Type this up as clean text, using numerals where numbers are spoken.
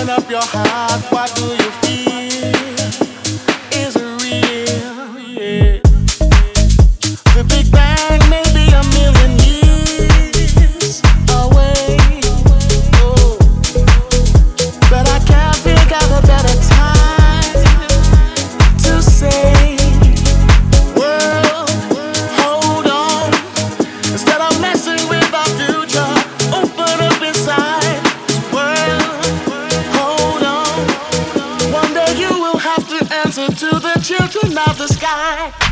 up your heart, what do you feel? Is it real? Yeah. The Big Bang may be a million years away, oh, but I can't think of a better time to say, world, hold on. Instead of messing with our future, open up inside. World, hold on. One day you will have to answer to the children of the sky.